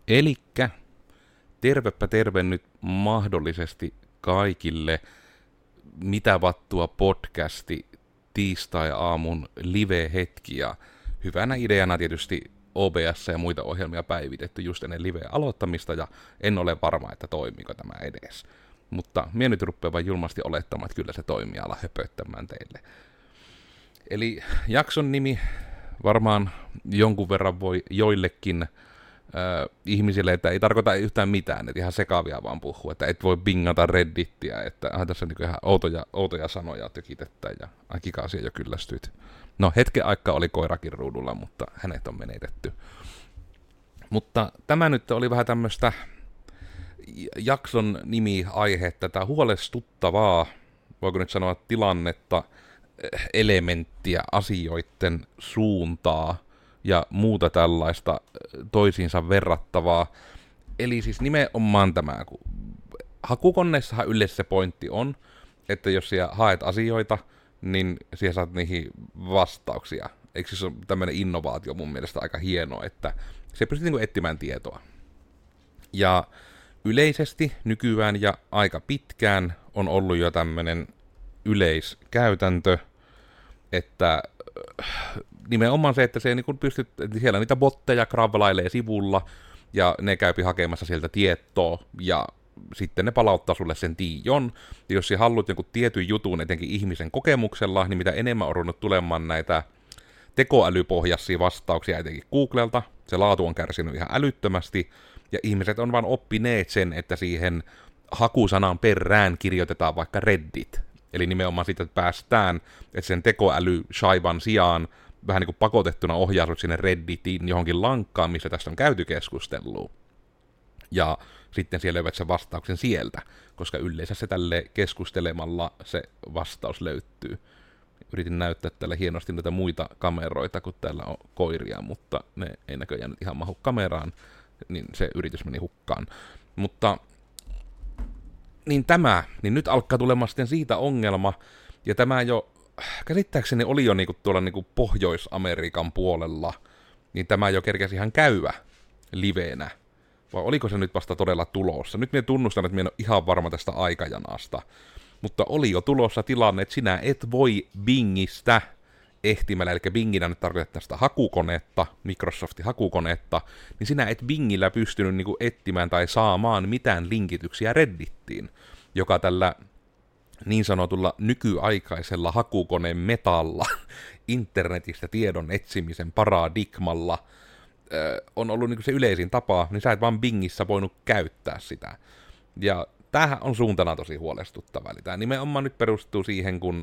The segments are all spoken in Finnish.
Elikkä tervepä terve nyt mahdollisesti kaikille Mitä vattua podcasti tiistai-aamun live-hetki ja hyvänä ideana tietysti OBS ja muita ohjelmia päivitetty just ennen live-aloittamista ja en ole varma, että toimiiko tämä edes. Mutta minä nyt rupean vain julmasti olettamaan, että kyllä se toimii, ala höpöttämään teille. Eli jakson nimi varmaan jonkun verran voi joillekin ihmisille, että ei tarkoita yhtään mitään, että ihan sekaavia vaan puhuu, että et voi bingata Reddittiä, että tässä on niin ihan outoja sanoja tökitettä ja aikikaasia jo kyllästyt. No hetken aikaa oli koirakin ruudulla, mutta hänet on menetetty. Mutta tämä nyt oli vähän tämmöistä jakson nimi-aihetta, tätä huolestuttavaa, voiko nyt sanoa tilannetta, elementtiä, asioiden suuntaa ja muuta tällaista toisiinsa verrattavaa. Eli siis nimenomaan tämä, kun hakukoneessahan yleensä se pointti on, että jos siellä haet asioita, niin siellä saat niihin vastauksia. Eikö se ole tämmöinen innovaatio mun mielestä aika hieno, että se pystyy niin kuin etsimään tietoa. Ja yleisesti nykyään ja aika pitkään on ollut jo tämmöinen yleiskäytäntö, että nimenomaan se, että se niin pystyt, siellä niitä botteja kravlailee sivulla, ja ne käypi hakemassa sieltä tietoa, ja sitten ne palauttaa sulle sen tiion. Ja jos sä haluat jonkun tietyn jutun etenkin ihmisen kokemuksella, niin mitä enemmän on ruvennut tulemaan näitä tekoälypohjaisia vastauksia etenkin Googlelta, se laatu on kärsinyt ihan älyttömästi, ja ihmiset on vaan oppineet sen, että siihen hakusanan perään kirjoitetaan vaikka Reddit. Eli nimenomaan siitä, että päästään, että sen tekoäly-shaivan sijaan vähän niin kuin pakotettuna ohjaa sut sinne Redditiin johonkin lankkaan, missä tästä on käyty keskustelua. Ja sitten siellä löydät sen vastauksen sieltä, koska yleensä se tälle keskustelemalla se vastaus löytyy. Yritin näyttää tällä hienosti näitä muita kameroita, kun täällä on koiria, mutta ne ei näköjään ihan mahu kameraan, niin se yritys meni hukkaan. Mutta niin nyt alkaa tulemaan sitten siitä ongelma, ja tämä jo, käsittääkseni oli jo niinku tuolla niinku Pohjois-Amerikan puolella, niin tämä jo kerkesi ihan käyvä liveenä. Vai oliko se nyt vasta todella tulossa? Nyt minä tunnustan, että minä en ole ihan varma tästä aikajanasta. Mutta oli jo tulossa tilanne, että sinä et voi Bingistä ehtimällä, eli Binginä nyt tarkoittaa sitä hakukonetta, Microsoftin hakukonetta, niin sinä et Bingillä pystynyt niinku etsimään tai saamaan mitään linkityksiä Reddittiin, joka tällä niin sanotulla nykyaikaisella hakukoneen metalla, internetistä tiedon etsimisen paradigmalla, on ollut niinku se yleisin tapa, niin sä et vaan Bingissä voinut käyttää sitä. Ja tämähän on suuntana tosi huolestuttava. Eli tämä nimenomaan nyt perustuu siihen, kun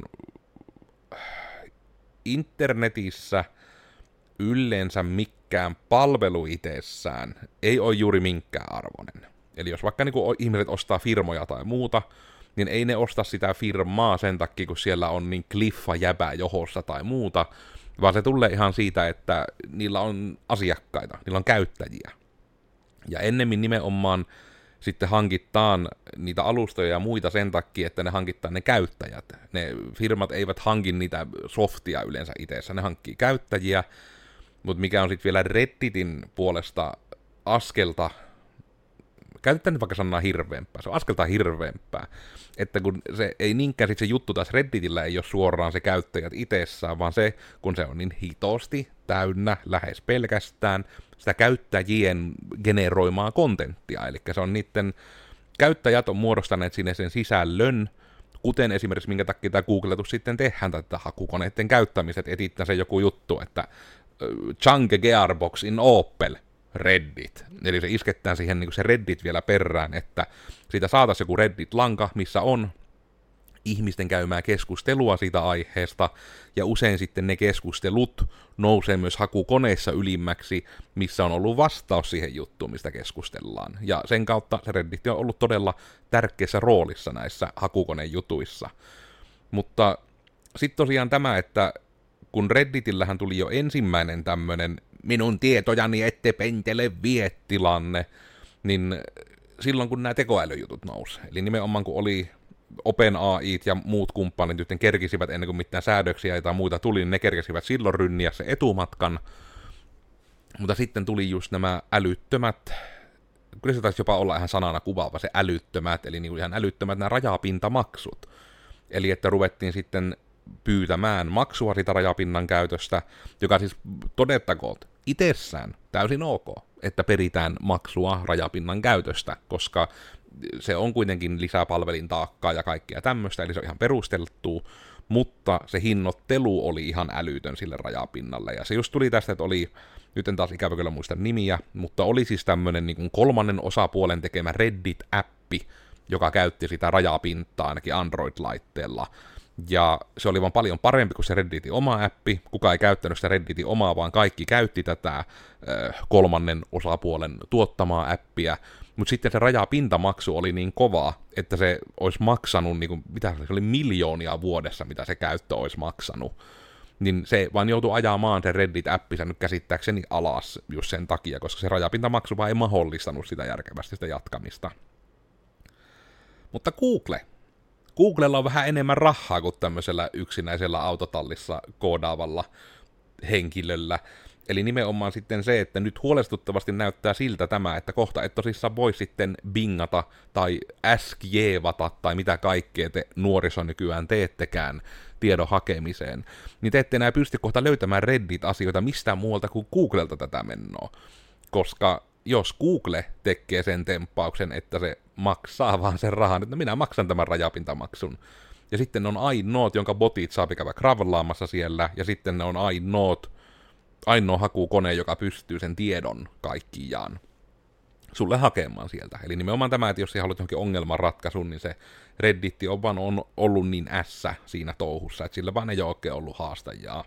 internetissä yleensä mikään palvelu itsessään ei ole juuri minkään arvoinen. Eli jos vaikka niinku ihmiset ostaa firmoja tai muuta, niin ei ne osta sitä firmaa sen takia, kun siellä on niin kliffa jäbää johossa tai muuta, vaan se tulee ihan siitä, että niillä on asiakkaita, niillä on käyttäjiä. Ja ennemmin nimenomaan sitten hankitaan niitä alustoja ja muita sen takia, että ne hankittaa ne käyttäjät. Ne firmat eivät hanki niitä softia yleensä itseessä, ne hankkii käyttäjiä, mutta mikä on sitten vielä Redditin puolesta askelta, käytetään nyt vaikka sanaa hirveämpää, se on askelta hirveämpää, että kun se ei niinkään sit se juttu taas Redditillä ei ole suoraan se käyttäjät itsessään, vaan se, kun se on niin hitosti täynnä lähes pelkästään sitä käyttäjien generoimaa kontenttia, eli se on niiden käyttäjät on muodostaneet sinne sen sisällön, kuten esimerkiksi minkä takia tämä googletus sitten tehdään tätä hakukoneiden käyttämiset, etittää se joku juttu, että Chunky Gearbox in Opel, Reddit. Eli se iskettään siihen niin kuin se Reddit vielä perään, että siitä saataisiin joku Reddit-lanka, missä on ihmisten käymää keskustelua siitä aiheesta, ja usein sitten ne keskustelut nousee myös hakukoneessa ylimmäksi, missä on ollut vastaus siihen juttuun, mistä keskustellaan. Ja sen kautta se Reddit on ollut todella tärkeässä roolissa näissä hakukonejutuissa. Mutta sitten tosiaan tämä, että kun Redditillähän tuli jo ensimmäinen tämmöinen minun tietojani ette pentele vie -tilanne, niin silloin kun nämä tekoälyjutut nousi, eli nimenomaan kun oli OpenAIt ja muut kumppanit nyt kerkisivät ennen kuin mitään säädöksiä tai muita tuli, niin ne kerkisivät silloin rynniä se etumatkan, mutta sitten tuli just nämä älyttömät kyllä se taisi jopa olla ihan sanana kuvaava, se älyttömät, eli niin kuin ihan älyttömät nämä rajapintamaksut. Eli että ruvettiin sitten pyytämään maksua siitä rajapinnan käytöstä, joka siis todettakoon itsessään täysin ok, että peritään maksua rajapinnan käytöstä, koska se on kuitenkin lisäpalvelin taakkaa ja kaikkea tämmöistä, eli se on ihan perusteltu, mutta se hinnoittelu oli ihan älytön sille rajapinnalle, ja se just tuli tästä, että oli, nyt en taas ikävä kyllä muista nimiä, mutta oli siis tämmönen niin kuin kolmannen osapuolen tekemä Reddit-appi, joka käytti sitä rajapintaa ainakin Android-laitteella, ja se oli vaan paljon parempi kuin se Redditin oma appi, kuka ei käyttänyt sitä Redditin omaa, vaan kaikki käytti tätä kolmannen osapuolen tuottamaa appia, mutta sitten se rajapintamaksu oli niin kova, että se olisi maksanut, niin kuin, mitä se oli, miljoonia vuodessa, mitä se käyttö olisi maksanut. Niin se vaan joutui ajamaan se Reddit-appinsa nyt käsittääkseni alas just sen takia, koska se rajapintamaksu vaan ei mahdollistanut sitä järkevästi sitä jatkamista. Mutta Googlella on vähän enemmän rahaa kuin tämmöisellä yksinäisellä autotallissa koodaavalla henkilöllä. Eli nimenomaan sitten se, että nyt huolestuttavasti näyttää siltä tämä, että kohta et tosissaan voi sitten bingata tai äskjeevata tai mitä kaikkea te nuoriso nykyään teettekään tiedon hakemiseen. Niin te ette enää pysty kohta löytämään Reddit-asioita mistään muualta kuin Googlelta tätä mennoa. Koska jos Google tekee sen temppauksen, että se maksaa vaan sen rahan, että minä maksan tämän rajapintamaksun. Ja sitten ne on ainoat, jonka botit saa käydä kravlaamassa siellä, ja sitten ne on ainoa hakukone, joka pystyy sen tiedon kaikkiaan sulle hakemaan sieltä. Eli nimenomaan tämä, että jos sä haluat johonkin ongelman ratkaisun, niin se Reddit on vaan ollut niin ässä siinä touhussa, että sillä vaan ei ole oikein ollut haastajaa.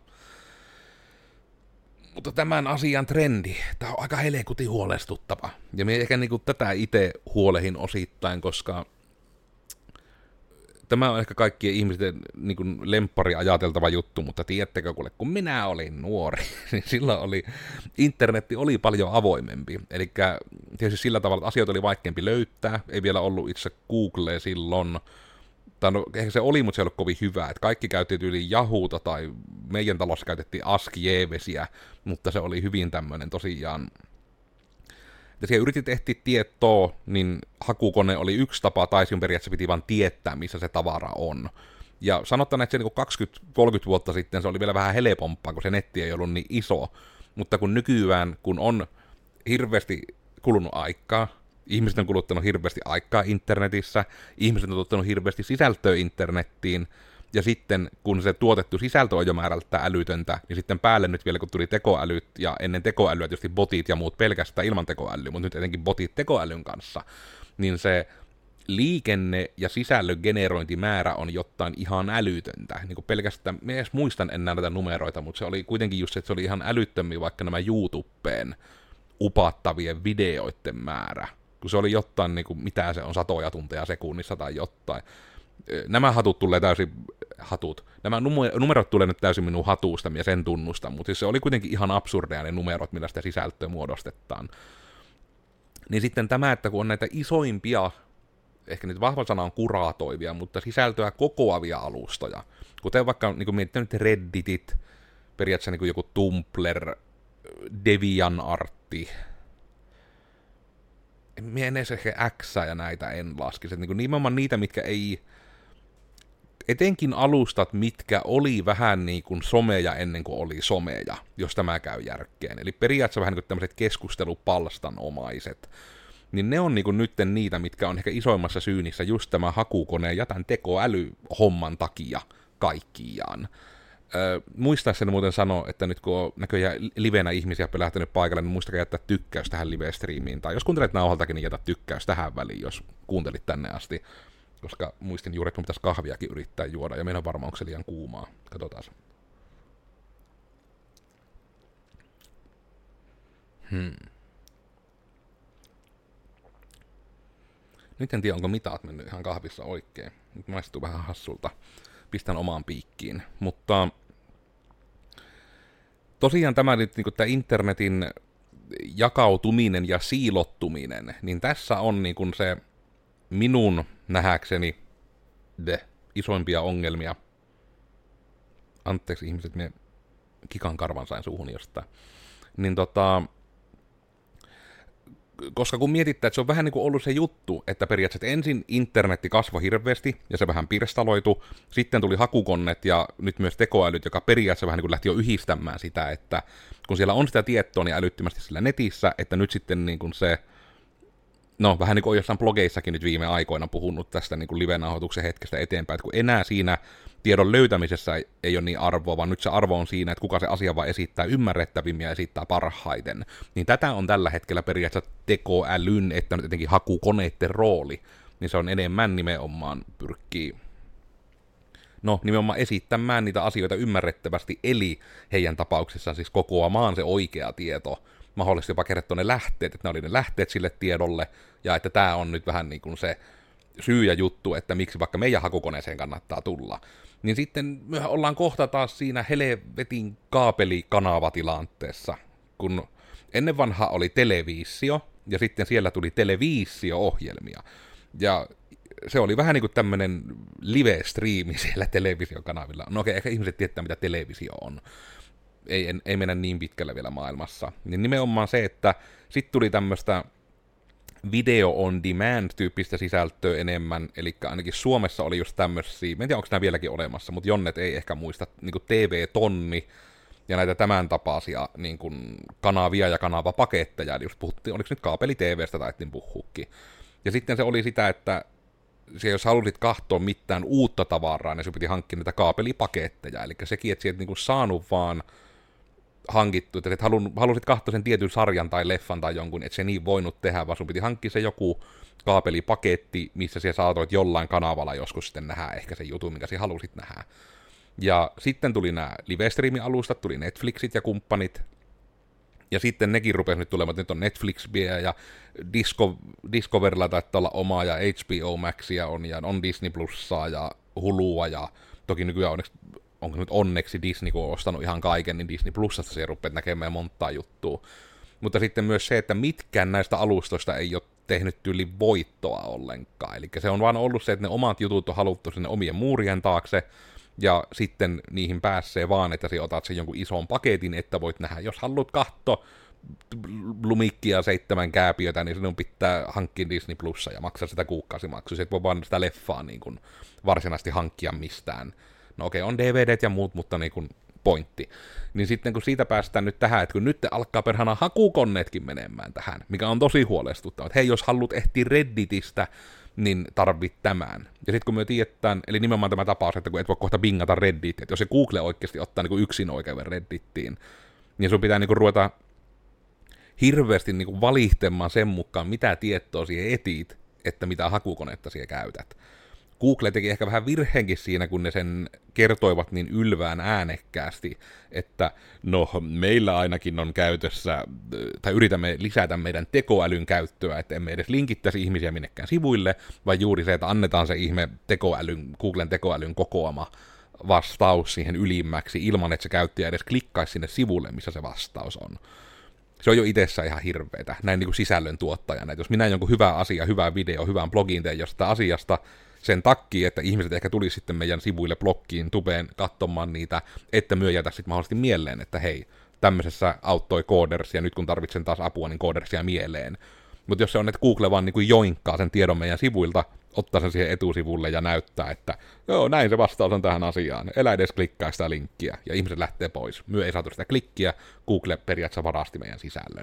Mutta tämän asian trendi, tämä on aika helekutin huolestuttava. Ja minä ehkä niinku tätä itse huolehin osittain, koska tämä on ehkä kaikkien ihmisten niinku lemppari ajateltava juttu, mutta tiedättekö kuule, kun minä olin nuori, niin silloin internetti oli paljon avoimempi. Eli tietysti sillä tavalla, että asioita oli vaikeampi löytää, ei vielä ollut itse Google silloin, tai no, ehkä se oli, mutta se ei ollut kovin hyvä, että kaikki käytti yli Yahoota, tai meidän talossa käytettiin Ask-Jeevesiä, mutta se oli hyvin tämmöinen tosiaan. Ja siellä yritit etsiä tietoa, niin hakukone oli yksi tapa, tai sinun periaatteessa piti vaan tietää, missä se tavara on. Ja sanotaan, että se niin 20-30 vuotta sitten se oli vielä vähän helpompaa, kun se netti ei ollut niin iso, mutta kun nykyään, kun on hirveästi kulunut aikaa, ihmiset on kuluttanut hirveästi aikaa internetissä, ihmiset on tuottanut hirveästi sisältöä internettiin, ja sitten kun se tuotettu sisältö on jo määrältä älytöntä, niin sitten päälle nyt vielä kun tuli tekoälyt, ja ennen tekoälyä tietysti botit ja muut pelkästään ilman tekoälyä, mutta nyt etenkin botit tekoälyn kanssa, niin se liikenne- ja sisällön generointimäärä on jotain ihan älytöntä. Niin kuin pelkästään, minä edes muistan enää näitä numeroita, mutta se oli kuitenkin just se, että se oli ihan älyttömiä vaikka nämä YouTubeen upattavien videoiden määrä. Kun se oli jotain, niin kuin, mitä se on, satoja tunteja sekunnissa tai jotain. Nämä nämä numerot tulee nyt täysin minun hatusta, ja sen tunnustan, mutta siis se oli kuitenkin ihan absurdeja ne numerot, millä sitä sisältöä muodostetaan. Niin sitten tämä, että kun on näitä isoimpia, ehkä nyt vahva sana on kuraatoivia, mutta sisältöä kokoavia alustoja, kuten vaikka niin mietitään nyt Redditit, periaatteessa niin joku Tumblr, DeviantArtti, minä en edes ehkä X ja näitä en laskisi. Niin nimenomaan niitä, mitkä ei, etenkin alustat, mitkä oli vähän niin kuin someja ennen kuin oli someja, jos tämä käy järkeen. Eli periaatteessa vähän niin kuin tämmöiset keskustelupalstanomaiset. Niin ne on niin kuin nytten niitä, mitkä on ehkä isoimmassa syynissä just tämä hakukoneen ja tämän tekoälyhomman takia kaikkiaan. Muistaakseni muuten sanoa, että nyt kun on näköjään livenä ihmisiä pelähtänyt paikalle, niin muistakaa jättää tykkäys tähän live-striimiin. Tai jos kuuntelet nauhaltakin, niin jätä tykkäys tähän väliin, jos kuuntelit tänne asti. Koska muistin juuri, että mun pitäisi kahviakin yrittää juoda, ja meidän varmaan onko se liian kuumaa. Katsotaan. Nyt en tiedä, onko mitat mennyt ihan kahvissa oikein. Nyt maistuu vähän hassulta. Pistän omaan piikkiin. Mutta tosiaan tämä nyt niin tämä internetin jakautuminen ja siilottuminen, niin tässä on niin kuin se minun nähäkseni isoimpia ongelmia. Anteeksi ihmiset, minä kikan karvan sain suuhun jostain. Niin koska kun mietittää, että se on vähän niin kuin ollut se juttu, että periaatteessa ensin internetti kasvoi hirveästi, ja se vähän pirstaloitu, sitten tuli hakukonnet ja nyt myös tekoälyt, joka periaatteessa vähän niin kuin lähti jo yhdistämään sitä, että kun siellä on sitä tietoa niin älyttömästi sillä netissä, että nyt sitten niin kuin se, no vähän niin kuin on jossain blogeissakin nyt viime aikoina puhunut tästä niin kuin live-nauhoituksen hetkestä eteenpäin, että kun enää siinä tiedon löytämisessä ei ole niin arvoa, vaan nyt se arvo on siinä, että kuka se asia vaan esittää ymmärrettävimmin ja esittää parhaiten. Niin tätä on tällä hetkellä periaatteessa tekoälyn, että nyt jotenkin hakukoneiden rooli, niin se on enemmän nimenomaan pyrkii nimenomaan esittämään niitä asioita ymmärrettävästi, eli heidän tapauksessaan siis kokoamaan se oikea tieto, mahdollisesti jopa kertoa ne lähteet, että ne oli ne lähteet sille tiedolle, ja että tämä on nyt vähän niin kuin se syy ja juttu, että miksi vaikka meidän hakukoneeseen kannattaa tulla. Niin sitten me ollaan kohta taas siinä helvetin kaapelikanavatilanteessa, kun ennen vanha oli televisio, ja sitten siellä tuli televisio-ohjelmia. Ja se oli vähän niin kuin tämmöinen live-striimi siellä televisiokanavilla. No okei, ehkä ihmiset tietää, mitä televisio on. Ei mennä niin pitkälle vielä maailmassa. Niin nimenomaan se, että sitten tuli tämmöistä video on demand-tyyppistä sisältöä enemmän, eli ainakin Suomessa oli just tämmöisiä, en tiedä onko nämä vieläkin olemassa, mutta Jonnet ei ehkä muista, niin kuin TV-tonni ja näitä tämän tapaisia niin kuin kanavia ja kanavapaketteja, eli just puhuttiin, oliko nyt kaapeli-TVstä taittiin puhuukin. Ja sitten se oli sitä, että jos halusit katsoa mitään uutta tavaraa, niin se piti hankkia näitä kaapelipaketteja, eli sekin, että sä et niin kuin saanut vaan hankittu, että et halusit katsoa sen tietyn sarjan tai leffan tai jonkun, että se niin voinut tehdä, vaan sun piti hankkia se joku kaapelipaketti, missä sä saatoit jollain kanavalla joskus sitten nähdä ehkä sen jutun, minkä sä halusit nähdä. Ja sitten tuli nämä live-streami-alustat, tuli Netflixit ja kumppanit, ja sitten nekin rupesi nyt tulemaan, että nyt on Netflixia ja Discoverilla taitaa olla oma, ja HBO Maxia on, ja on Disney Plussaa ja Hulua, ja toki nykyään onko nyt onneksi Disney, kun on ostanut ihan kaiken, niin Disney Plusasta se rupeat näkemään montaa juttua. Mutta sitten myös se, että mitkään näistä alustoista ei ole tehnyt tyyli voittoa ollenkaan. Eli se on vaan ollut se, että ne omat jutut on haluttu sinne omien muurien taakse, ja sitten niihin pääsee vaan, että sä otat sen jonkun ison paketin, että voit nähdä. Jos haluat katsoa Lumikkia 7 kääpiötä, niin sinun pitää hankkia Disney Plussa ja maksaa sitä kuukausimaksua. Se et voi vaan sitä leffaa niin kuin varsinaisesti hankkia mistään. No okei, on DVDt ja muut, mutta niin kuin pointti. Niin sitten kun siitä päästään nyt tähän, että kun nyt alkaa perhana hakukoneetkin menemään tähän, mikä on tosi huolestuttava, että hei, jos haluat ehtiä Redditistä, niin tarvit tämän. Ja sitten kun me tiedetään, eli nimenomaan tämä tapaus, että kun et voi kohta bingata Redditia, että jos se Google oikeasti ottaa niin kuin yksin oikeuden Reddittiin, niin sun pitää niin kuin ruveta hirveästi niin kuin valittamaan sen mukaan, mitä tietoa siihen etit, että mitä hakukonetta siihen käytät. Google teki ehkä vähän virheenkin siinä, kun ne sen kertoivat niin ylvään äänekkäästi, että no, meillä ainakin on käytössä, tai yritämme lisätä meidän tekoälyn käyttöä, että emme edes linkittäisi ihmisiä minnekään sivuille, vaan juuri se, että annetaan se ihme Googlen tekoälyn kokoama vastaus siihen ylimmäksi, ilman että se käyttäjä edes klikkaisi sinne sivulle, missä se vastaus on. Se on jo itsessään ihan hirveetä, näin niin kuin sisällön tuottajana, että jos minä jonkun hyvä asia, hyvä video, hyvän blogin teen jostain asiasta, sen takia, että ihmiset ehkä tulisi sitten meidän sivuille, blogkiin, tubeen katsomaan niitä, että myö jätä sitten mahdollisesti mieleen, että hei, tämmöisessä auttoi Coders, ja nyt kun tarvitsen taas apua, niin Codersia mieleen. Mutta jos se on, että Google vaan niin kuin joinkkaa sen tiedon meidän sivuilta, ottaa sen siihen etusivulle ja näyttää, että joo, näin se vastaus on tähän asiaan, elä edes klikkaa sitä linkkiä, ja ihmiset lähtee pois. Myö ei saatu sitä klikkiä, Google periaatteessa varasti meidän sisällön.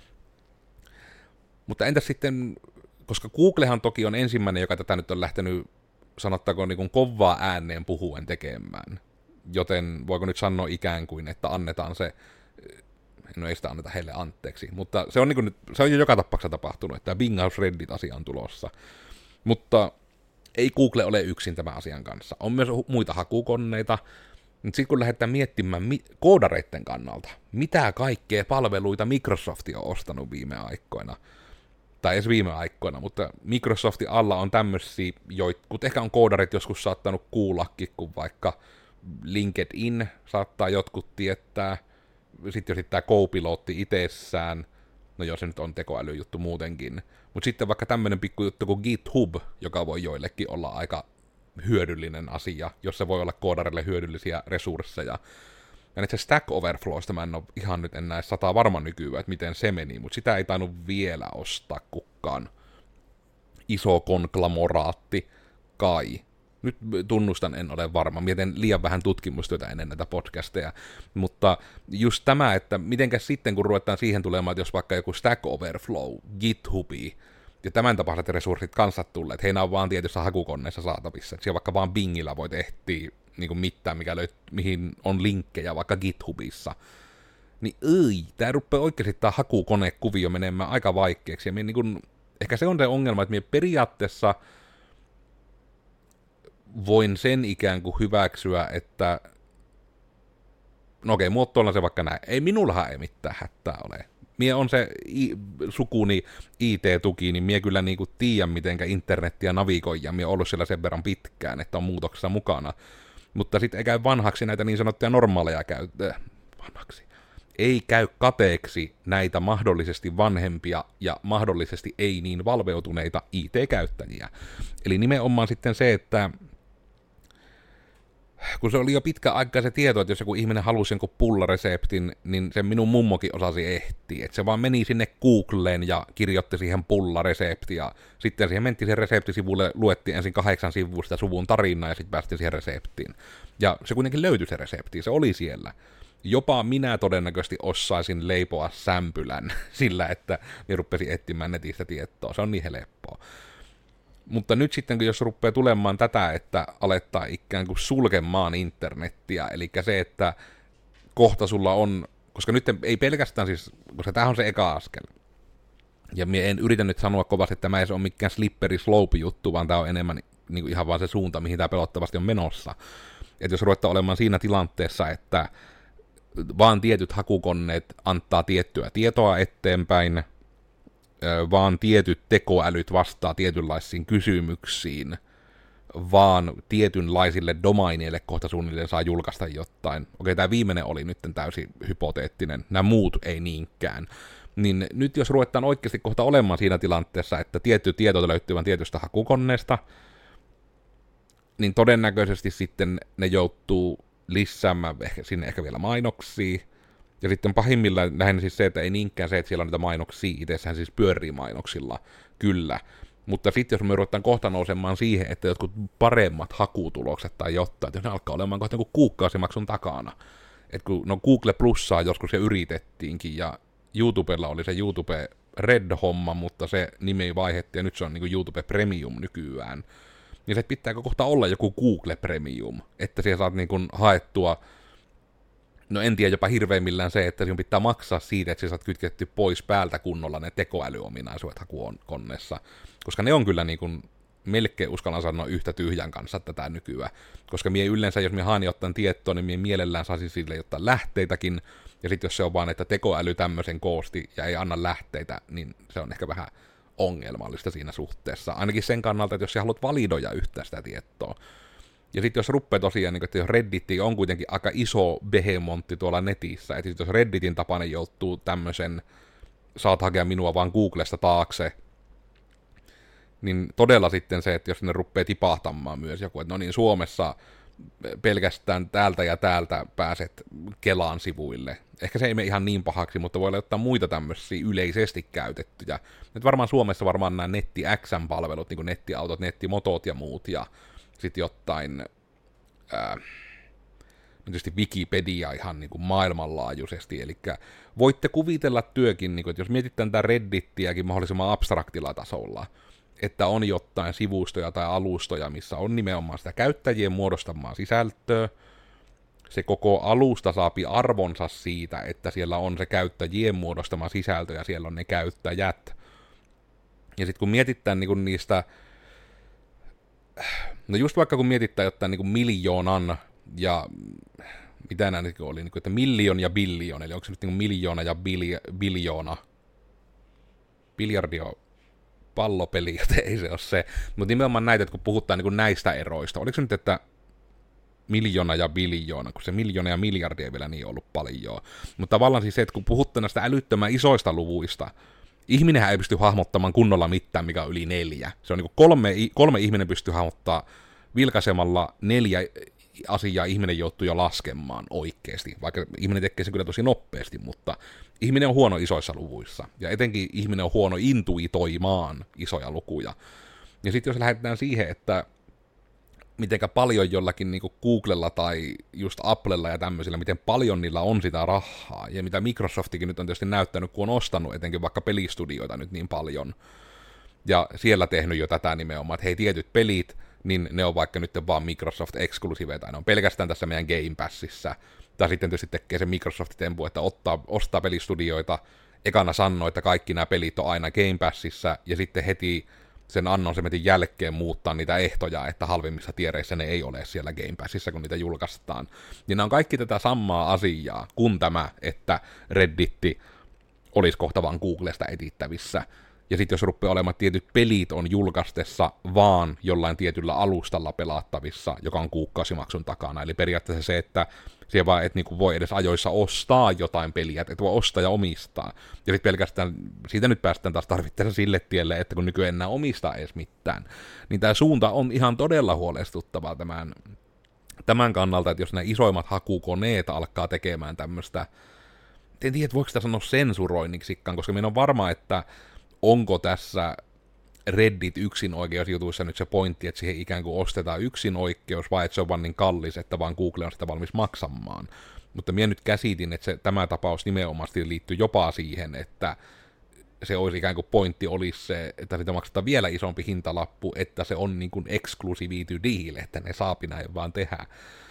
Mutta entäs sitten, koska Googlehan toki on ensimmäinen, joka tätä nyt on lähtenyt, sanottaako niin kuin kovaa ääneen puhuen tekemään, joten voiko nyt sanoa ikään kuin, että annetaan se, no ei sitä anneta heille anteeksi, mutta se on, niin kuin nyt, se on jo joka tapauksessa tapahtunut, että Binghaus Reddit-asia on tulossa. Mutta ei Google ole yksin tämän asian kanssa. On myös muita hakukoneita. Sitten kun lähdetään miettimään koodareiden kannalta, mitä kaikkea palveluita Microsoft on ostanut viime aikoina, tai edes viime aikoina, mutta Microsoftin alla on tämmöisiä, jotkut ehkä on koodarit joskus saattanut kuullakin, kun vaikka LinkedIn saattaa jotkut tietää, sitten jo tämä Copilotti itsessään, no joo, se nyt on tekoälyjuttu muutenkin, mutta sitten vaikka tämmöinen pikku juttu kuin GitHub, joka voi joillekin olla aika hyödyllinen asia, jossa voi olla koodarille hyödyllisiä resursseja. Ja nyt se Stack Overflowsta mä en ole ihan nyt enää 100 varma nykyään, että miten se meni, mutta sitä ei tainnut vielä ostaa kukaan iso konklamoraatti kai. Nyt tunnustan, en ole varma. Mietin liian vähän tutkimustyötä ennen näitä podcasteja. Mutta just tämä, että mitenkäs sitten, kun ruvetaan siihen tulemaan, että jos vaikka joku Stack Overflow, GitHubi ja tämän tapaiset resurssit kanssa tulleet, heillä on vaan tietyssä hakukoneessa saatavissa. Että siellä vaikka vaan Bingillä voit etsiä niin mitään, mihin on linkkejä vaikka GitHubissa. Niin tää rupeaa oikeasti tää hakukonekuvio menemään aika vaikeaksi. Ja niin kuin, ehkä se on se ongelma, että minä periaatteessa voin sen ikään kuin hyväksyä, että no okei, muotoilla se vaikka näin. Ei, minullahan ei mitään hätää ole. Mie on se sukuni IT-tuki, niin mie kyllä niinku tiedän, mitenkä internettiä navigoi, ja mie on ollut siellä sen verran pitkään, että on muutoksessa mukana. Mutta sitten ei käy vanhaksi näitä niin sanottuja normaaleja vanhaksi. Ei käy kateeksi näitä mahdollisesti vanhempia ja mahdollisesti ei niin valveutuneita IT-käyttäjiä. Eli nimenomaan sitten se, että kun se oli jo pitkä aikaa se tieto, että jos joku ihminen halusi jonkun pullareseptin, niin sen minun mummokin osasi ehtiä. Että se vaan meni sinne Googleen ja kirjoitti siihen pullaresepti, ja sitten siihen mentiin sen reseptisivulle, luettiin ensin 8 sivusta suvun tarinaa, ja sitten päästiin siihen reseptiin. Ja se kuitenkin löytyi se resepti, se oli siellä. Jopa minä todennäköisesti osaisin leipoa sämpylän sillä, että minä rupesin etsimään netistä tietoa. Se on niin helppoa. Mutta nyt sitten, jos rupeaa tulemaan tätä, että alettaa ikään kuin sulkemaan internettiä, eli se, että kohta sulla on, koska nyt ei pelkästään siis, koska tämähän on se eka askel. Ja minä en yritä nyt sanoa kovasti, että tämä ei ole mikään slippery slope juttu, vaan tämä on enemmän niin kuin ihan vaan se suunta, mihin tämä pelottavasti on menossa. Että jos ruvetaan olemaan siinä tilanteessa, että vaan tietyt hakukoneet antaa tiettyä tietoa eteenpäin, vaan tietyt tekoälyt vastaa tietynlaisiin kysymyksiin, vaan tietynlaisille domaineille kohta suunnilleen saa julkaista jotain. Okei, tämä viimeinen oli nyt täysin hypoteettinen, nämä muut ei niinkään. Niin nyt jos ruvetaan oikeasti kohta olemaan siinä tilanteessa, että tietty tieto löytyy vain tietystä hakukoneesta, niin todennäköisesti sitten ne joutuu lisäämään sinne ehkä vielä mainoksia. Ja sitten pahimmillaan lähinnä siis se, että ei niinkään se, että siellä on niitä mainoksia, itsessään siis pyörii mainoksilla, kyllä. Mutta sitten jos me ruvetaan kohta nousemaan siihen, että jotkut paremmat hakutulokset tai jotain, että jos ne alkaa olemaan kohta joku kuukausimaksun takana. Että kun no Google Plussaa joskus jo yritettiinkin, ja YouTubella oli se YouTube Red-homma, mutta se nimi vaihdettiin, ja nyt se on niin kuin YouTube Premium nykyään. Niin se pitääkö kohta olla joku Google Premium, että siellä saat niin kuin haettua. No en tiedä, jopa hirveimmillään se, että sinun pitää maksaa siitä, että sä saat kytketty pois päältä kunnolla ne tekoälyominaisuudet hakukoneessa. Koska ne on kyllä niin kuin, melkein uskallan sanoa yhtä tyhjän kanssa tätä nykyään. Koska mie yleensä, jos mie haan jotain tietoa, niin mie mielellään saisin sille jotain lähteitäkin. Ja sitten jos se on vaan, että tekoäly tämmöisen koosti ja ei anna lähteitä, niin se on ehkä vähän ongelmallista siinä suhteessa. Ainakin sen kannalta, että jos sä haluat validoida yhtä sitä tietoa. Ja sitten jos rupeaa tosiaan, että jos Reddit on kuitenkin aika iso behemontti tuolla netissä, että jos Redditin tapainen joutuu tämmöisen, saat hakea minua vaan Googlesta taakse, niin todella sitten se, että jos ne rupeaa tipahtamaan myös joku, että no niin, Suomessa pelkästään täältä ja täältä pääset Kelaan sivuille. Ehkä se ei mene ihan niin pahaksi, mutta voi ottaa muita tämmöisiä yleisesti käytettyjä. Nyt varmaan Suomessa varmaan nämä netti-XM-palvelut, niin kuin nettiautot, nettimotot ja muut, ja sitten jotain, tietysti Wikipedia ihan niin kuin maailmanlaajuisesti, eli voitte kuvitella työkin, niin kuin, että jos mietitään tätä Reddittiäkin mahdollisimman abstraktilla tasolla, että on jotain sivustoja tai alustoja, missä on nimenomaan sitä käyttäjien muodostamaa sisältöä, se koko alusta saapi arvonsa siitä, että siellä on se käyttäjien muodostama sisältö ja siellä on ne käyttäjät. Ja sitten kun mietitään niin kuin niistä, no just vaikka kun mietitään jotain niin kuin miljoonan ja mitä nämä nyt oli, niin kuin, että miljoon ja biljoon, eli onko se nyt niin kuin miljoona ja biljoona, biljardio pallopeli, ei se ole se, mutta nimenomaan näitä, että kun puhutaan niin kuin näistä eroista, oliko se nyt, että miljoona ja biljoona, kun se miljoona ja miljardi ei vielä niin ollut paljon, mutta tavallaan siis se, että kun puhutaan näistä älyttömän isoista luvuista, ihminenhän ei pysty hahmottamaan kunnolla mitään, mikä on yli 4. Se on niin kuin kolme ihminen pystyy hahmottaa vilkaisemalla 4 asiaa ihminen joutuu jo laskemaan oikeasti, vaikka ihminen tekee sen kyllä tosi nopeasti, mutta ihminen on huono isoissa luvuissa, ja etenkin ihminen on huono intuitoimaan isoja lukuja. Ja sitten jos lähdetään siihen, että mitenkä paljon jollakin niin Googlella tai just Applella ja tämmöisillä, miten paljon niillä on sitä rahaa, ja mitä Microsoftikin nyt on tietysti näyttänyt, kun on ostanut etenkin vaikka pelistudioita nyt niin paljon, ja siellä tehnyt jo tätä nimenomaan, että hei, tietyt pelit, niin ne on vaikka nyt vaan Microsoft-eksklusiiveita, ne on pelkästään tässä meidän Game Passissa, tai sitten tietysti tekee se Microsoft-tempu, että ostaa pelistudioita, ekana sanoo, että kaikki nämä pelit on aina Game Passissa, ja sitten heti sen annon semetin jälkeen muuttaa niitä ehtoja, että halvimmissa tiereissä ne ei ole siellä Game Passissa, kun niitä julkaistaan. Niin nämä on kaikki tätä samaa asiaa, kuin tämä, että Redditti olisi kohta vaan Googlesta etittävissä. Ja sitten jos rupeaa olemaan, että tietyt pelit on julkaistessa vaan jollain tietyllä alustalla pelattavissa, joka on kuukausimaksun takana. Eli periaatteessa se, että siellä vaan et niinku voi edes ajoissa ostaa jotain peliä, että et voi ostaa ja omistaa. Ja sitten pelkästään, siitä nyt päästään taas tarvittaessa sille tielle, että kun nykyään enää omistaa edes mitään, niin tämä suunta on ihan todella huolestuttavaa tämän kannalta, että jos nämä isoimmat hakukoneet alkaa tekemään tämmöistä, en tiedä, voiko sitä sanoa sensuroinniksikaan, koska minä on varma, että onko tässä Reddit yksinoikeusjutuissa nyt se pointti, että siihen ikään kuin ostetaan yksinoikeus, vai että se on vaan niin kallis, että vaan Google on sitä valmis maksamaan. Mutta minä nyt käsitin, että tämä tapaus nimenomaan liittyy jopa siihen, että se olisi ikään kuin pointti olisi se, että sitä maksetaan vielä isompi hintalappu, että se on niin kuin exclusive to deal, että ne saapi näin vaan tehdä.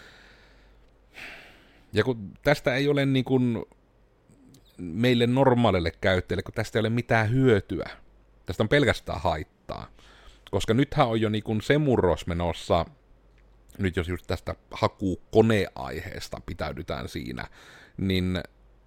Ja kun tästä ei ole niin kuin meille normaalille käyttäjille, kun tästä ei ole mitään hyötyä. Tästä on pelkästään haittaa. Koska nythän on jo niin kuin se murros menossa, nyt jos just tästä hakukoneaiheesta pitäydytään siinä, niin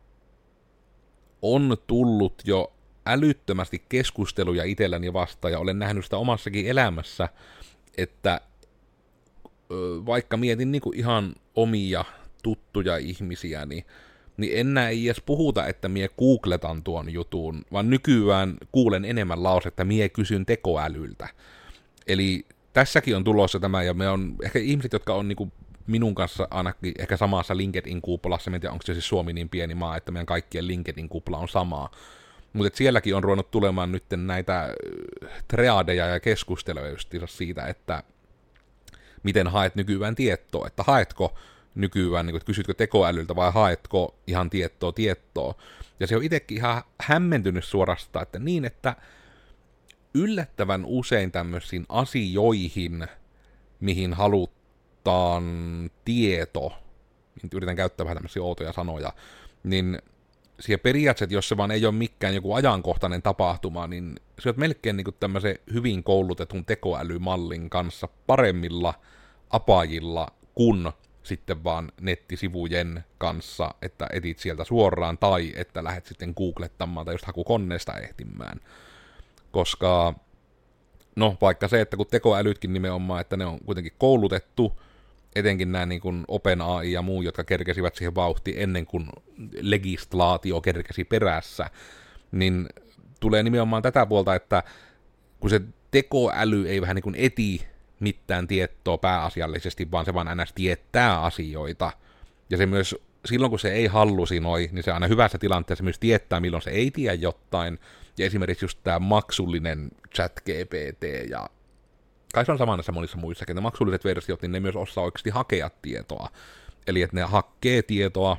on tullut jo älyttömästi keskusteluja itselläni vastaan, ja olen nähnyt sitä omassakin elämässä, että vaikka mietin niin kuin ihan omia tuttuja ihmisiä, niin enää ei edes puhuta, että mie googletan tuon jutun, vaan nykyään kuulen enemmän lausetta, mie kysyn tekoälyltä. Eli tässäkin on tulossa tämä, ja me on ehkä ihmiset, jotka on niinku minun kanssa ainakin ehkä samassa LinkedIn-kuplassa, en tiedä, onko se siis Suomi niin pieni maa, että meidän kaikkien LinkedIn-kupla on samaa. Mutta sielläkin on ruvennut tulemaan nyt näitä triadeja ja keskusteluja just siitä, että miten haet nykyään tietoa, että haetko nykyään, niin että kysytkö tekoälyltä vai haetko ihan tietoa. Ja se on itsekin ihan hämmentynyt suorastaan, että niin, että yllättävän usein tämmöisiin asioihin, mihin halutaan tieto, yritän käyttää vähän tämmöisiä outoja sanoja, niin siellä periaatteessa, jos se vaan ei ole mikään joku ajankohtainen tapahtuma, niin se on melkein niin kuin tämmöisen hyvin koulutetun tekoälymallin kanssa paremmilla apajilla kuin sitten vaan nettisivujen kanssa, että etit sieltä suoraan, tai että lähdet sitten googlettamaan tai just hakukoneesta ehtimään. Koska, no vaikka se, että kun tekoälytkin nimenomaan, että ne on kuitenkin koulutettu, etenkin nämä niin kuin OpenAI ja muu, jotka kerkesivät siihen vauhtiin ennen kuin legislaatio kerkesi perässä, niin tulee nimenomaan tätä puolta, että kun se tekoäly ei vähän niin kuin eti mitään tietoa pääasiallisesti, vaan se vaan ns. Tietää asioita. Ja se myös, silloin kun se ei hallusinoi, niin se aina hyvässä tilanteessa myös tietää, milloin se ei tiedä jotain. Ja esimerkiksi just tämä maksullinen ChatGPT ja kai se on sama näissä monissa muissakin, että maksulliset versiot, niin ne myös osaa oikeasti hakea tietoa. Eli että ne hakee tietoa,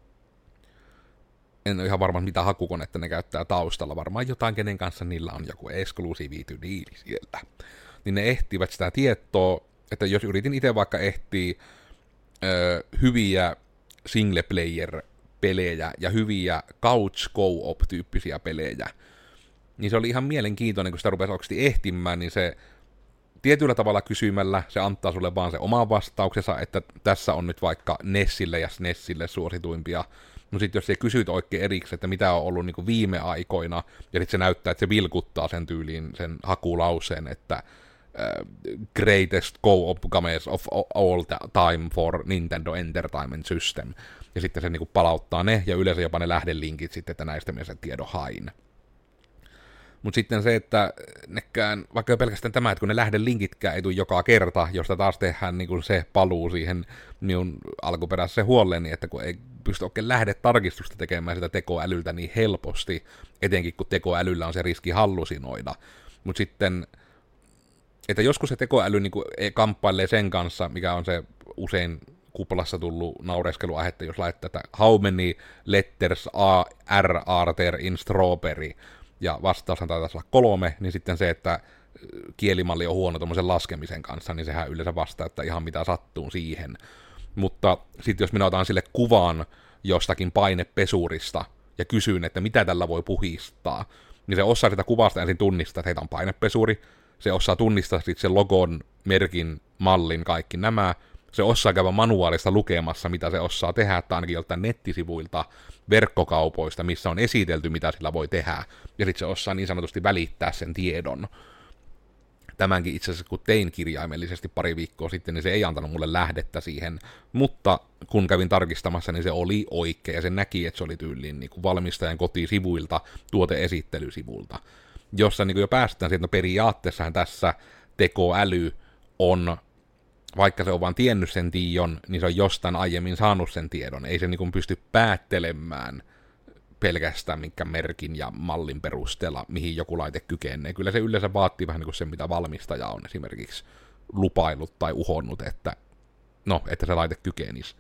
en ole ihan varma, mitä hakukonetta ne käyttää taustalla, varmaan jotain, kenen kanssa niillä on joku exclusive to deal siellä. Niin ne ehtivät sitä tietoa, että jos yritin itse vaikka ehtiä hyviä single-player-pelejä ja hyviä couch co-op-tyyppisiä pelejä, niin se oli ihan mielenkiintoinen, kun sitä rupesi oikeasti ehtimään, niin se tietyllä tavalla kysymällä se antaa sulle vaan se oma vastauksensa, että tässä on nyt vaikka Nessille ja SNESille suosituimpia. No sit jos sä kysyt oikein erikseen, että mitä on ollut niin kuin viime aikoina, ja sit se näyttää, että se vilkuttaa sen tyyliin sen hakulauseen, että greatest co-op games of all time for Nintendo Entertainment System. Ja sitten se niin kuin palauttaa ne, ja yleensä jopa ne lähdelinkit sitten, että näistä minä sen tiedon hain. Mutta sitten se, että nekään, vaikka jo pelkästään tämä, että kun ne lähdelinkitkään ei tule joka kerta, josta taas tehdään niin kuin se paluu siihen minun alkuperäiseen huoleni, että kun ei pysty oikein lähdetarkistusta tekemään sitä tekoälyltä niin helposti, etenkin kun tekoälyllä on se riski hallusinoida. Mutta sitten, että joskus se tekoäly niin kuin kamppailee sen kanssa, mikä on se usein kuplassa tullut naureskeluaihetta, jos laittaa, että how many letters are there in strawberry, ja vastaushan taitaisi olla 3, niin sitten se, että kielimalli on huono tuommoisen laskemisen kanssa, niin sehän yleensä vastaa, että ihan mitä sattuu siihen. Mutta sitten jos minä otan sille kuvan jostakin painepesurista, ja kysyn, että mitä tällä voi puhistaa, niin se osaa sitä kuvasta ensin tunnistaa, että heitä on painepesuri, se osaa tunnistaa sitten sen logon, merkin, mallin, kaikki nämä, se osaa käydä manuaalista lukemassa, mitä se osaa tehdä, tai ainakin joltain nettisivuilta, verkkokaupoista, missä on esitelty, mitä sillä voi tehdä, ja sitten se osaa niin sanotusti välittää sen tiedon. Tämänkin itse asiassa, kun tein kirjaimellisesti pari viikkoa sitten, niin se ei antanut mulle lähdettä siihen, mutta kun kävin tarkistamassa, niin se oli oikea, ja se näki, että se oli tyyliin niin kuin valmistajan kotisivuilta, tuoteesittelysivulta, jossa niin kuin jo päästään siihen, että no periaatteessahan tässä tekoäly on, vaikka se on vaan tiennyt sen tiedon, niin se on jostain aiemmin saanut sen tiedon. Ei se niin kuin pysty päättelemään pelkästään minkä merkin ja mallin perusteella, mihin joku laite kykenee. Kyllä se yleensä vaatii vähän niin kuin se, mitä valmistaja on esimerkiksi lupailut tai uhonnut, että se laite kykenisi.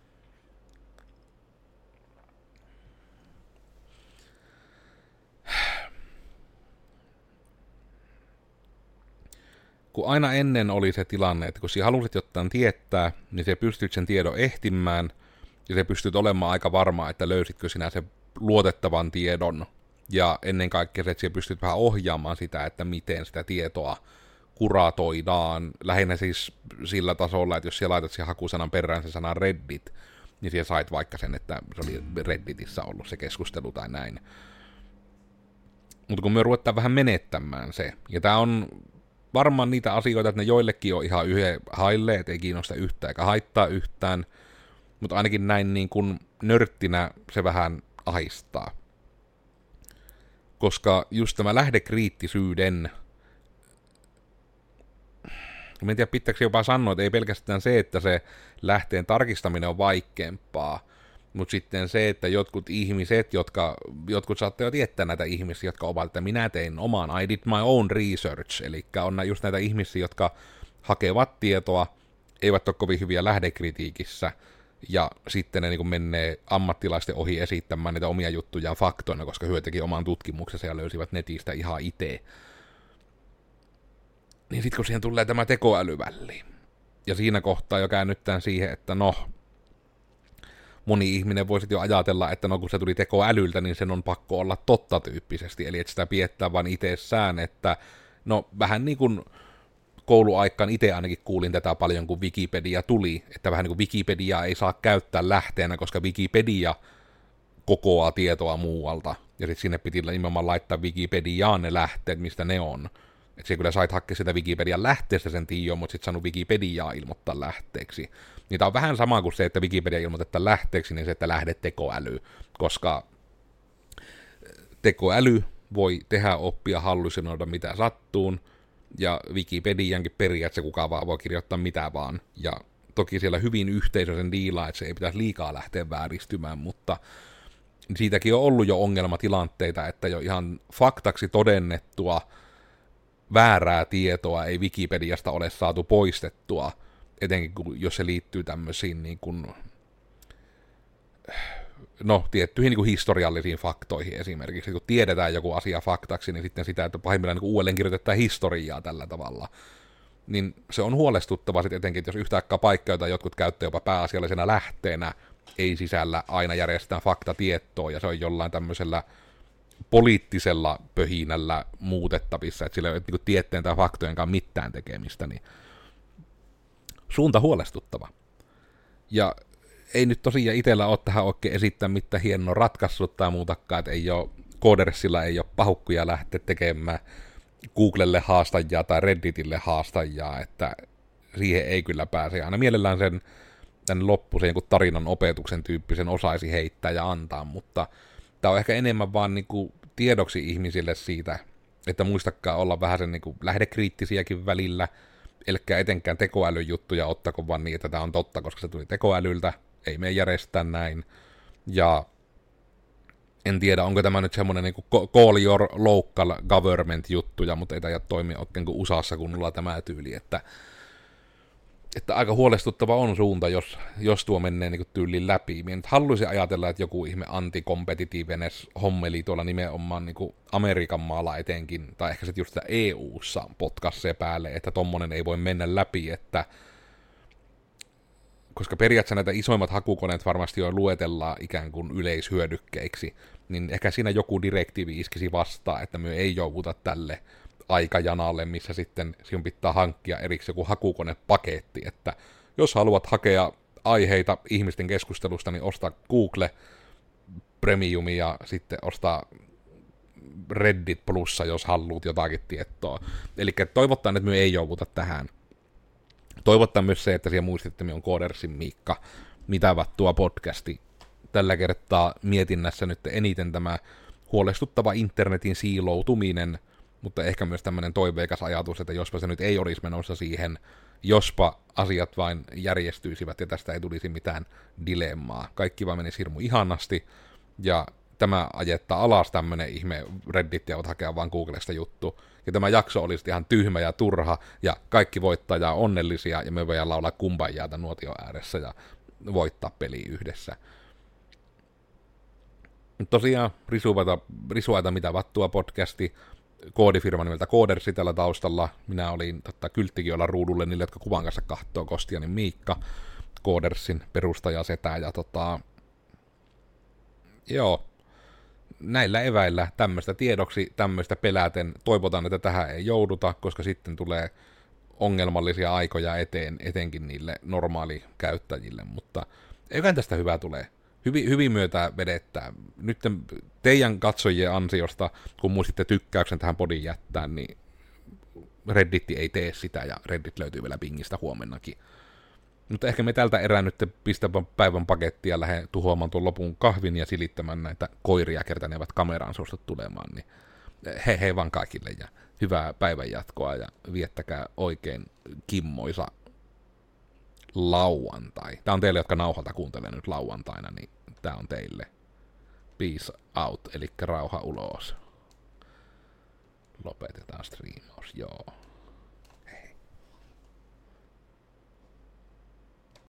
Kun aina ennen oli se tilanne, että kun sinä halusit jotain tietää, niin se pystyt sen tiedon ehtimään, ja se pystyt olemaan aika varma, että löysitkö sinä sen luotettavan tiedon, ja ennen kaikkea se, että sinä pystyt vähän ohjaamaan sitä, että miten sitä tietoa kuratoidaan, lähinnä siis sillä tasolla, että jos sinä laitat siihen hakusanan perään sen sanan Reddit, niin sinä sait vaikka sen, että se oli Redditissä ollut se keskustelu tai näin. Mutta kun me ruvetaan vähän menettämään se, ja tämä on varmaan niitä asioita, että ne joillekin on ihan yhden haille, että ei kiinnosta yhtään eikä haittaa yhtään, mutta ainakin näin niin kuin nörttinä se vähän ahistaa. Koska just tämä lähdekriittisyyden, en tiedä pitääkö jopa sanoa, että ei pelkästään se, että se lähteen tarkistaminen on vaikeampaa, mutta sitten se, että jotkut ihmiset, jotkut saattaa tietää näitä ihmisiä, jotka ovat, että minä tein oman, I did my own research, eli on just näitä ihmisiä, jotka hakevat tietoa, eivät ole kovin hyviä lähdekritiikissä, ja sitten ne niin kuin menee ammattilaisten ohi esittämään niitä omia juttujaan faktoina, koska he teki oman tutkimuksensa ja löysivät netistä ihan itse. Niin sitten kun siihen tulee tämä tekoäly väliin, ja siinä kohtaa jo käännyttään siihen, että moni ihminen voisi jo ajatella, että kun se tuli tekoälyltä, niin sen on pakko olla totta tyyppisesti, eli että sitä piettää vaan itsessään, että vähän niin kuin kouluaikaan itse ainakin kuulin tätä paljon, kun Wikipedia tuli, että vähän niin kuin Wikipediaa ei saa käyttää lähteenä, koska Wikipedia kokoaa tietoa muualta, ja sitten sinne piti nimenomaan laittaa Wikipediaan ne lähteet, mistä ne on. Että se kyllä sait hakea sitä Wikipedian lähteestä sen tiedon, mutta sitten saanut Wikipediaa ilmoittaa lähteeksi. Niin tämä on vähän sama kuin se, että Wikipedia ilmoitetaan lähteeksi, niin se, että lähde tekoäly, koska tekoäly voi tehdä oppia hallusinoida mitä sattuun, ja Wikipediankin periaatteessa kukaan vaan voi kirjoittaa mitä vaan, ja toki siellä hyvin yhteisöisen diilaa, että se ei pitäisi liikaa lähteä vääristymään, mutta siitäkin on ollut jo ongelmatilanteita, että jo ihan faktaksi todennettua väärää tietoa ei Wikipediasta ole saatu poistettua, etenkin jos se liittyy tämmöisiin niin kuin, tiettyihin niin kuin historiallisiin faktoihin esimerkiksi. Kun tiedetään joku asia faktaksi, niin sitten sitä, että pahimmillaan niin uudelleen kirjoitetaan historiaa tällä tavalla. Niin se on huolestuttavaa sitten etenkin, että jos yhtäkkiä paikka, jota jotkut käyttää jopa pääasiallisena lähteenä, ei sisällä aina järjestetään faktatietoa, ja se on jollain tämmöisellä poliittisella pöhinällä muutettavissa, että sillä ei ole niin tieteen tai faktojenkaan mitään tekemistä, niin suunta huolestuttava. Ja ei nyt tosiaan itsellä ole tähän oikein esittää mitään hienoa ratkaissut tai muutakaan, että Codersilla ei ole pahukkuja lähteä tekemään Googlelle haastajaa tai Redditille haastajaa, että siihen ei kyllä pääse. Aina mielellään sen loppuisen jonkun tarinan opetuksen tyyppisen osaisi heittää ja antaa, mutta tämä on ehkä enemmän vaan niinku tiedoksi ihmisille siitä, että muistakaa olla vähän sen niin kuin lähdekriittisiäkin välillä, elkä etenkään tekoälyjuttuja ottako vaan niin, että tämä on totta, koska se tuli tekoälyltä, ei me järjestää näin. Ja en tiedä, onko tämä nyt semmoinen niin kuin call your local government juttuja, mutta ei tämä toimi oikein kuin USAssa kunnolla tämä tyyli, että aika huolestuttava on suunta, jos tuo menee niin tyyliin läpi. Minä nyt haluaisin ajatella, että joku ihme anti-competitiveness hommeli tuolla nimenomaan niin Amerikan maalla etenkin, tai ehkä sitten just EU-ssa potkaisee päälle, että tommonen ei voi mennä läpi, että koska periaatteessa näitä isoimmat hakukoneet varmasti jo luetellaan ikään kuin yleishyödykkeiksi, niin ehkä siinä joku direktiivi iskisi vastaan, että me ei jouduta tälle aikajanalle, missä sitten sinun pitää hankkia erikseen joku hakukonepaketti, että jos haluat hakea aiheita ihmisten keskustelusta, niin osta Google Premiumi ja sitten osta Reddit Plussa, jos haluat jotakin tietoa. Eli toivotaan, että me ei jouduta tähän. Toivottaa myös se, että siellä muistit, että me on Codersin Miikka, mitä vattua podcasti. Tällä kertaa mietinnässä nyt eniten tämä huolestuttava internetin siiloutuminen, mutta ehkä myös tämmöinen toiveikas ajatus, että jospa se nyt ei olisi menossa siihen, jospa asiat vain järjestyisivät ja tästä ei tulisi mitään dilemmaa. Kaikki vaan menisi hirmu ihanasti, ja tämä ajettaa alas tämmöinen ihme Reddit ja hakea vaan Googlesta juttu. Ja tämä jakso olisi ihan tyhmä ja turha, ja kaikki voittajaa onnellisia, ja me voidaan laulaa kumpajäätä nuotion ääressä ja voittaa peli yhdessä. Tosiaan risuaita mitä vattua podcasti, koodifirma nimeltä Codersi tällä taustalla. Minä olin kylttikin olla ruudulle niille, jotka kuvan kanssa kahtoo Kostiani Miikka, Codersin perustaja setä, ja joo, näillä eväillä tämmöistä tiedoksi, tämmöistä peläten. Toivotaan, että tähän ei jouduta, koska sitten tulee ongelmallisia aikoja etenkin niille normaalikäyttäjille, mutta eiköhän tästä hyvää tulee. Hyvin myötä vedettää. Nyt teidän katsojien ansiosta, kun muistitte tykkäyksen tähän podin jättää, niin Reddit ei tee sitä, ja Reddit löytyy vielä Bingistä huomennakin. Mutta ehkä me tältä erää nyt pistämään päivän pakettia ja lähden tuhoamaan tuon lopun kahvin ja silittämään näitä koiria, kerta ne eivät kameraan suostu tulemaan, niin hei vaan kaikille ja hyvää päivän jatkoa ja viettäkää oikein kimmoisa lauantai. Tää on teille, jotka nauhalta kuuntelee nyt lauantaina, niin tää on teille. Peace out, eli rauha ulos. Lopetetaan striimaus, joo.